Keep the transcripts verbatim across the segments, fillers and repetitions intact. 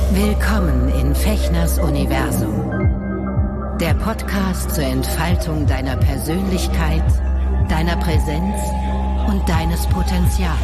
Willkommen in Fechners Universum. Der Podcast zur Entfaltung deiner Persönlichkeit, deiner Präsenz und deines Potenzials.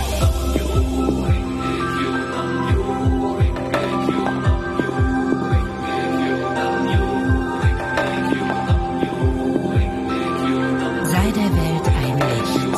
Sei der Welt ein Licht.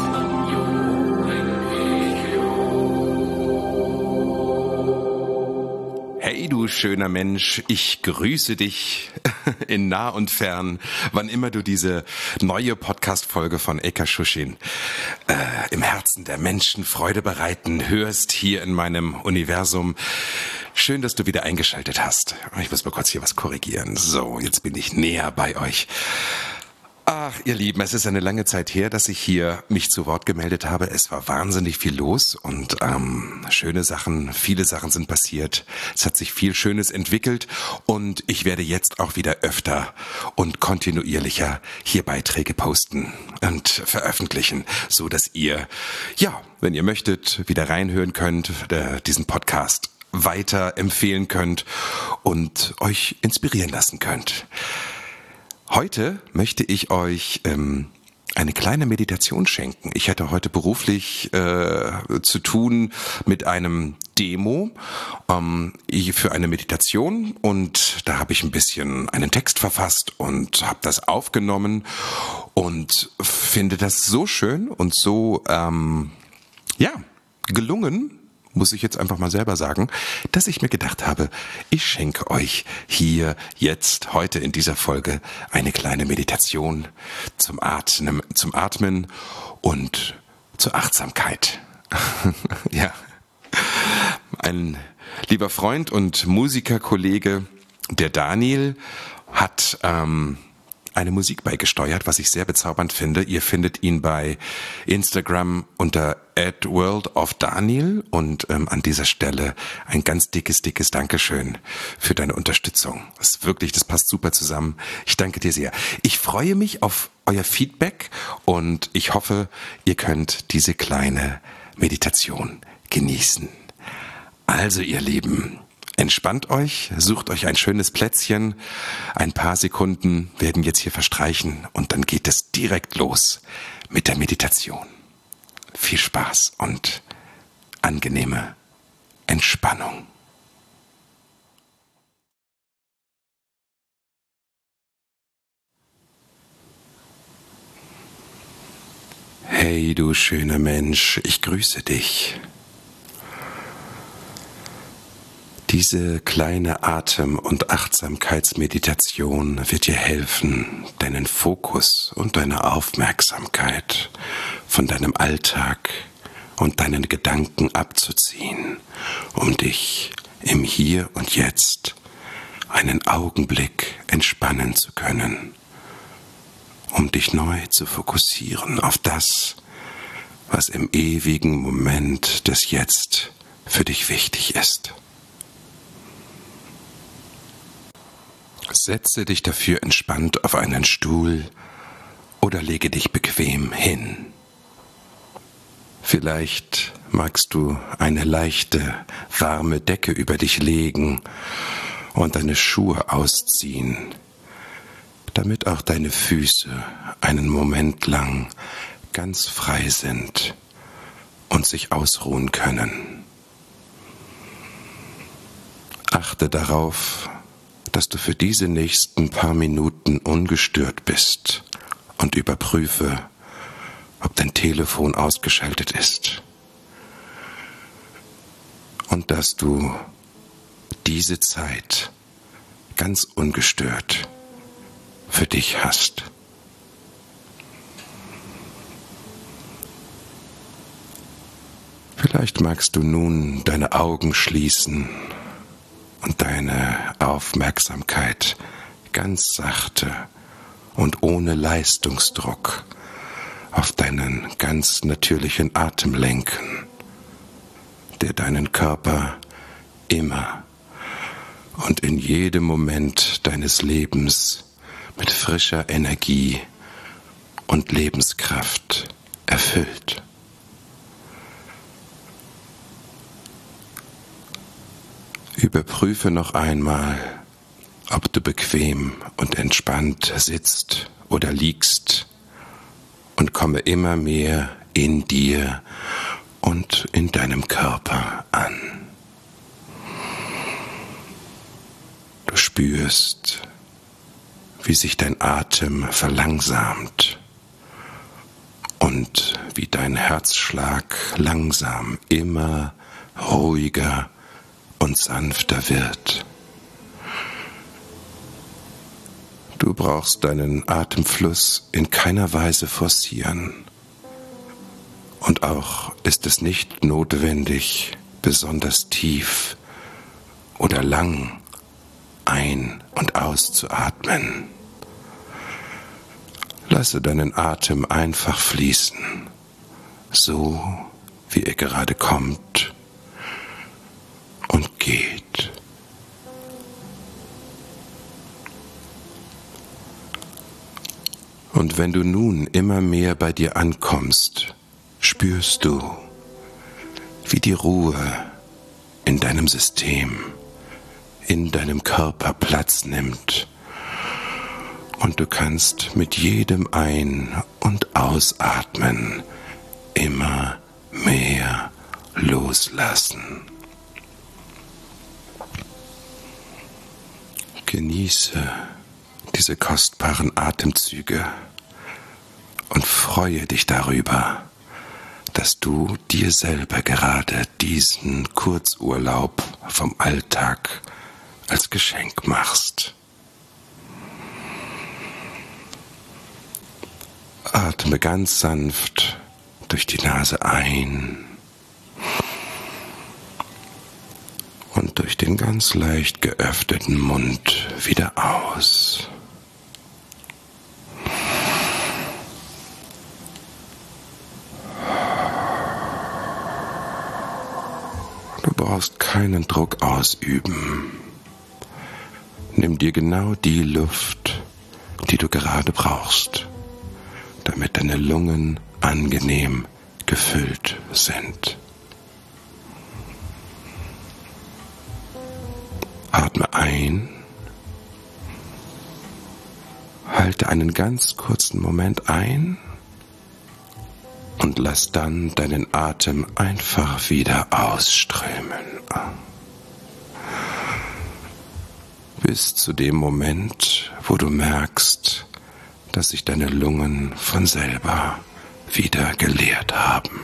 Hey du schöner Mensch, ich grüße dich in nah und fern, wann immer du diese neue Podcast-Folge von Eka Schuschin äh, im Herzen der Menschen Freude bereiten hörst, hier in meinem Universum. Schön, dass du wieder eingeschaltet hast. Ich muss mal kurz hier was korrigieren. So, jetzt bin ich näher bei euch. Ach, ihr Lieben, es ist eine lange Zeit her, dass ich hier mich zu Wort gemeldet habe. Es war wahnsinnig viel los und ähm, schöne Sachen, viele Sachen sind passiert. Es hat sich viel Schönes entwickelt und ich werde jetzt auch wieder öfter und kontinuierlicher hier Beiträge posten und veröffentlichen, so dass ihr, ja, wenn ihr möchtet, wieder reinhören könnt, äh, diesen Podcast weiter empfehlen könnt und euch inspirieren lassen könnt. Heute möchte ich euch ähm, eine kleine Meditation schenken. Ich hatte heute beruflich äh, zu tun mit einem Demo ähm, für eine Meditation und da habe ich ein bisschen einen Text verfasst und habe das aufgenommen und finde das so schön und so ähm, ja gelungen, muss ich jetzt einfach mal selber sagen, dass ich mir gedacht habe, ich schenke euch hier jetzt heute in dieser Folge eine kleine Meditation zum Atmen, zum Atmen und zur Achtsamkeit. Ja, ein lieber Freund und Musikerkollege, der Daniel, hat ähm, eine Musik beigesteuert, was ich sehr bezaubernd finde. Ihr findet ihn bei Instagram unter at world of daniel und ähm, an dieser Stelle ein ganz dickes, dickes Dankeschön für deine Unterstützung. Das ist wirklich, das passt super zusammen. Ich danke dir sehr. Ich freue mich auf euer Feedback und ich hoffe, ihr könnt diese kleine Meditation genießen. Also ihr Lieben, entspannt euch, sucht euch ein schönes Plätzchen. Ein paar Sekunden werden jetzt hier verstreichen und dann geht es direkt los mit der Meditation. Viel Spaß und angenehme Entspannung. Hey du schöner Mensch, ich grüße dich. Diese kleine Atem- und Achtsamkeitsmeditation wird dir helfen, deinen Fokus und deine Aufmerksamkeit von deinem Alltag und deinen Gedanken abzuziehen, um dich im Hier und Jetzt einen Augenblick entspannen zu können, um dich neu zu fokussieren auf das, was im ewigen Moment des Jetzt für dich wichtig ist. Setze dich dafür entspannt auf einen Stuhl oder lege dich bequem hin. Vielleicht magst du eine leichte, warme Decke über dich legen und deine Schuhe ausziehen, damit auch deine Füße einen Moment lang ganz frei sind und sich ausruhen können. Achte darauf, dass du für diese nächsten paar Minuten ungestört bist und überprüfe, ob dein Telefon ausgeschaltet ist und dass du diese Zeit ganz ungestört für dich hast. Vielleicht magst du nun deine Augen schließen und deine Aufmerksamkeit ganz sachte und ohne Leistungsdruck auf deinen ganz natürlichen Atem lenken, der deinen Körper immer und in jedem Moment deines Lebens mit frischer Energie und Lebenskraft erfüllt. Überprüfe noch einmal, ob du bequem und entspannt sitzt oder liegst, und komme immer mehr in dir und in deinem Körper an. Du spürst, wie sich dein Atem verlangsamt und wie dein Herzschlag langsam immer ruhiger und sanfter wird. Du brauchst deinen Atemfluss in keiner Weise forcieren. Und auch ist es nicht notwendig, besonders tief oder lang ein- und auszuatmen. Lasse deinen Atem einfach fließen, so wie er gerade kommt und geht. Und wenn du nun immer mehr bei dir ankommst, spürst du, wie die Ruhe in deinem System, in deinem Körper Platz nimmt. Und du kannst mit jedem Ein- und Ausatmen immer mehr loslassen. Genieße diese kostbaren Atemzüge und freue dich darüber, dass du dir selber gerade diesen Kurzurlaub vom Alltag als Geschenk machst. Atme ganz sanft durch die Nase ein und durch den ganz leicht geöffneten Mund wieder aus. Du brauchst keinen Druck ausüben. Nimm dir genau die Luft, die du gerade brauchst, damit deine Lungen angenehm gefüllt sind. Atme ein, halte einen ganz kurzen Moment ein und lass dann deinen Atem einfach wieder ausströmen. Bis zu dem Moment, wo du merkst, dass sich deine Lungen von selber wieder geleert haben.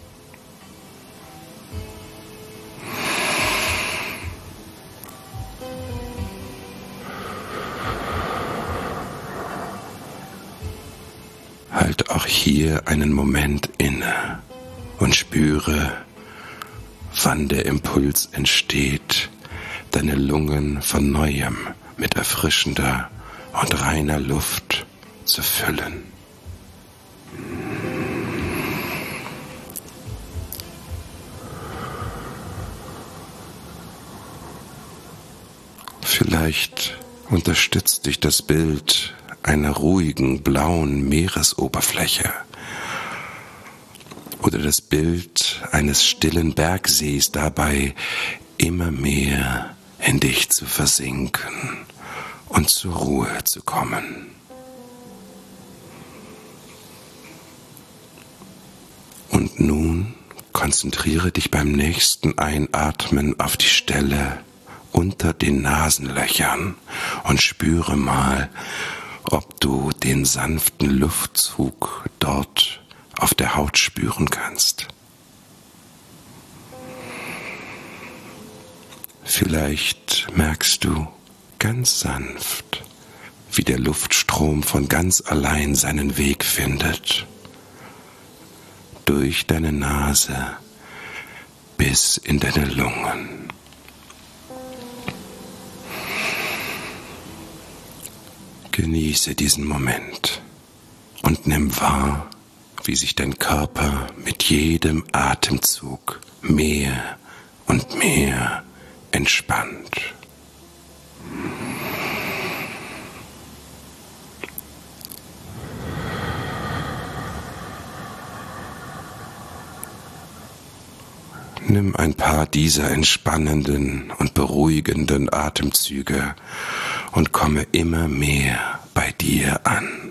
Halte auch hier einen Moment inne und spüre, wann der Impuls entsteht, deine Lungen von Neuem mit erfrischender und reiner Luft zu füllen. Vielleicht unterstützt dich das Bild einer ruhigen blauen Meeresoberfläche oder das Bild eines stillen Bergsees dabei, immer mehr in dich zu versinken und zur Ruhe zu kommen. Und nun konzentriere dich beim nächsten Einatmen auf die Stelle unter den Nasenlöchern und spüre mal, ob du den sanften Luftzug dort auf der Haut spüren kannst. Vielleicht merkst du ganz sanft, wie der Luftstrom von ganz allein seinen Weg findet, durch deine Nase bis in deine Lungen. Genieße diesen Moment und nimm wahr, wie sich dein Körper mit jedem Atemzug mehr und mehr entspannt. Nimm ein paar dieser entspannenden und beruhigenden Atemzüge und komme immer mehr bei dir an.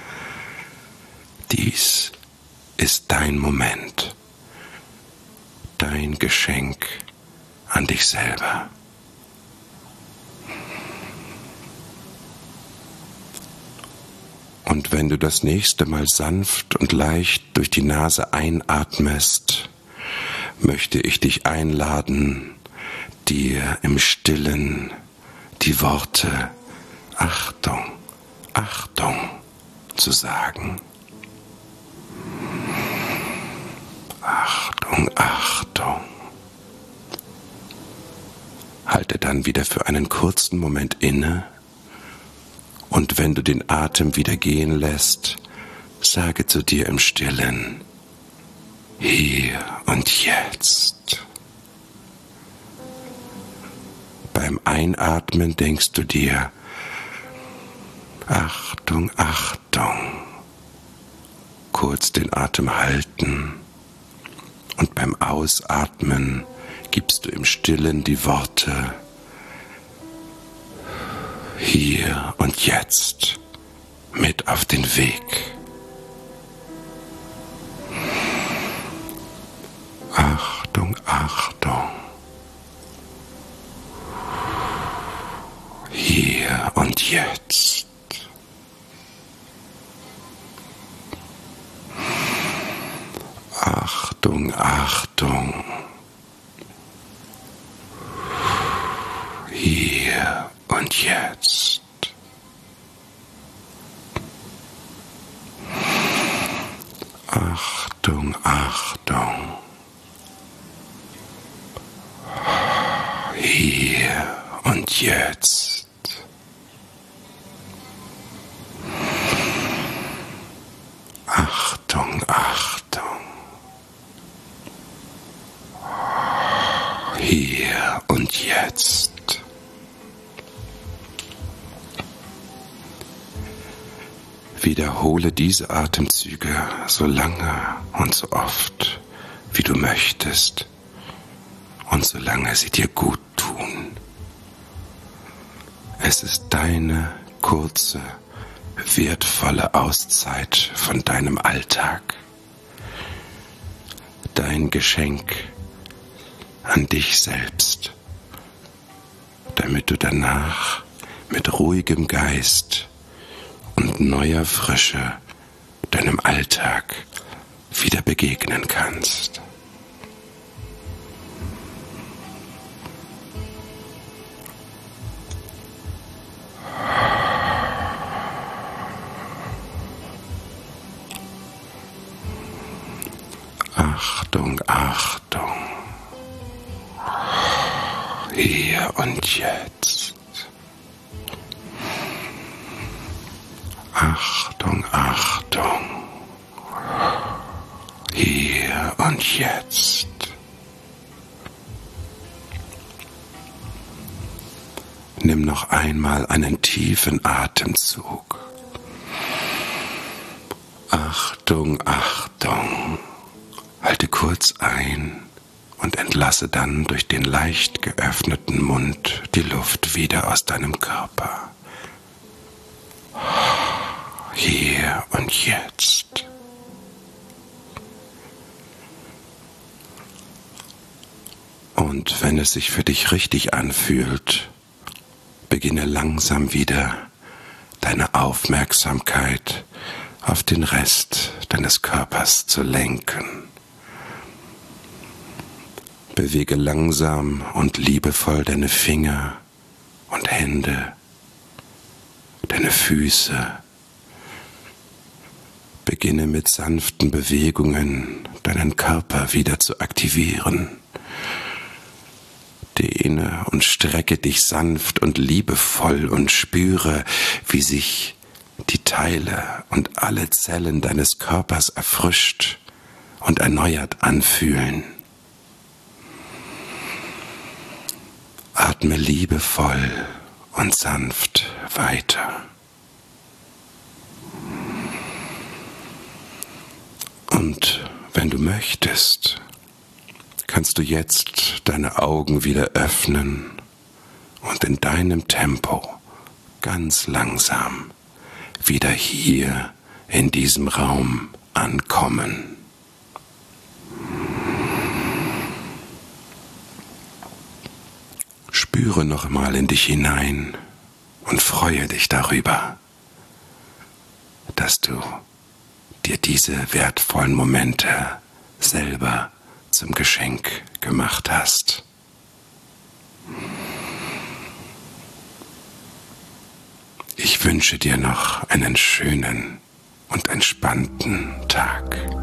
Dies ist dein Moment, dein Geschenk an dich selber. Und wenn du das nächste Mal sanft und leicht durch die Nase einatmest, möchte ich dich einladen, dir im Stillen die Worte Achtung, Achtung zu sagen. Achtung, Achtung. Halte dann wieder für einen kurzen Moment inne und wenn du den Atem wieder gehen lässt, sage zu dir im Stillen, hier und jetzt. Beim Einatmen denkst du dir, Achtung, Achtung. Kurz den Atem halten und beim Ausatmen gibst du im Stillen die Worte, hier und jetzt mit auf den Weg. Achtung, Achtung. Hier und jetzt. Achtung, Achtung. Hier und jetzt. Achtung, Achtung. Hier und jetzt. Achtung, Achtung. Hier und jetzt. Wiederhole diese Atemzüge so lange und so oft, wie du möchtest und solange sie dir gut tun. Es ist deine kurze, wertvolle Auszeit von deinem Alltag. Dein Geschenk an dich selbst, damit du danach mit ruhigem Geist und neuer Frische deinem Alltag wieder begegnen kannst. Achtung, Achtung. Hier und jetzt. Achtung, Achtung. Hier und jetzt. Nimm noch einmal einen tiefen Atemzug. Achtung, Achtung. Halte kurz ein und entlasse dann durch den leicht geöffneten Mund die Luft wieder aus deinem Körper. Hier und jetzt. Und wenn es sich für dich richtig anfühlt, beginne langsam wieder deine Aufmerksamkeit auf den Rest deines Körpers zu lenken. Bewege langsam und liebevoll deine Finger und Hände, deine Füße. Beginne mit sanften Bewegungen deinen Körper wieder zu aktivieren. Dehne und strecke dich sanft und liebevoll und spüre, wie sich die Teile und alle Zellen deines Körpers erfrischt und erneuert anfühlen. Atme liebevoll und sanft weiter. Und wenn du möchtest, kannst du jetzt deine Augen wieder öffnen und in deinem Tempo ganz langsam wieder hier in diesem Raum ankommen. Spüre noch einmal in dich hinein und freue dich darüber, dass du dir diese wertvollen Momente selber zum Geschenk gemacht hast. Ich wünsche dir noch einen schönen und entspannten Tag.